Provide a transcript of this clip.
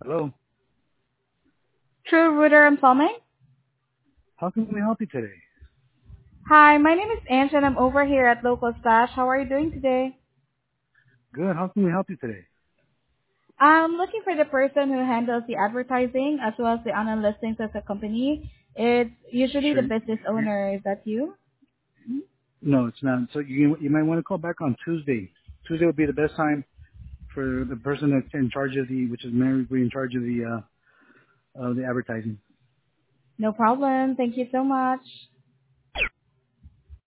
Hello. True Rooter and Plumbing. How can we help you today? Hi, my name is Ange and I'm over here at Local Stash. How are you doing today? Good. How can we help you today? I'm looking for the person who handles the advertising as well as the online listings as a company. It's usually the Sure. business owner. Is that you? No, it's not. So you might want to call back on Tuesday. Tuesday would be the best time for the person that's in charge of which is Mary, in charge of the advertising. No problem. Thank you so much.